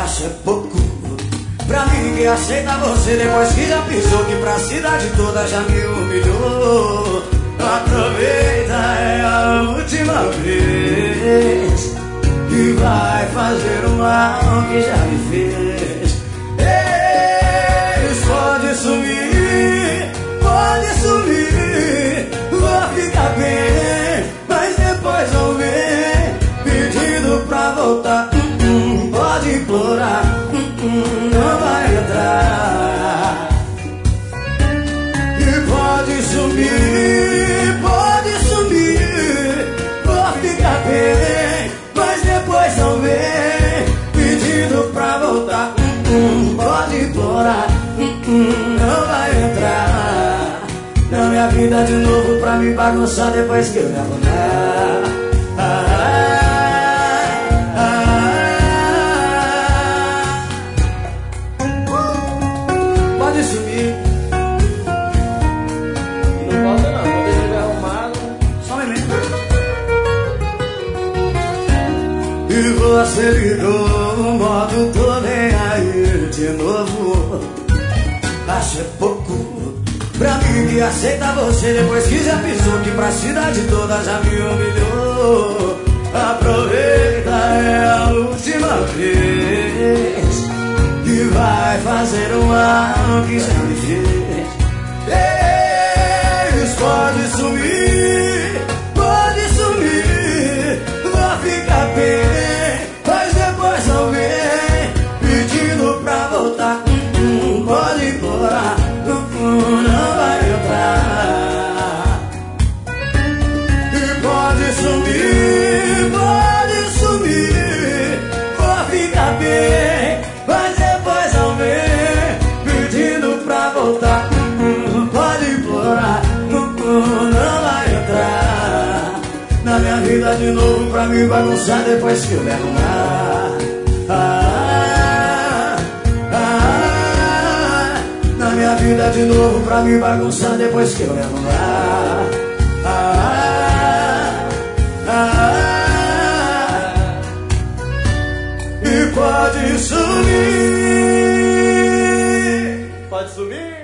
Acho é pouco pra mim que aceita você depois que já pensou que pra cidade toda já me humilhou. Aproveita, é a última vez que vai fazer o mal que já me fez. Eles pode sumir, vou ficar bem, mas depois vão ver pedindo pra voltar. Pode implorar, não vai entrar. E pode sumir, vou ficar bem, mas depois vão ver pedindo pra voltar. Pode implorar, não vai entrar na minha vida de novo pra me bagunçar depois que eu me arrumar. Pode sumir. Não volta não, quando ele estiver arrumado. Só um momento. E você ligou no modo tô nem aí de novo. Acho é pouco pra mim que aceita você depois que já pensou que pra cidade toda já me humilhou. Aproveita, é a última vez que vai fazer o mal que já me fez. Eles pode sumir, vou ficar bem, mas depois vão ver pedindo pra voltar. Pode implorar, não vai entrar. E pode sumir, vou ficar bem, mas depois vão ver pedindo pra voltar. Pode implorar, não vai entrar na minha vida de novo pra me bagunçar depois que eu me arrumar. Na minha vida de novo pra me bagunçar depois que eu me arrumar. E pode sumir. Pode sumir.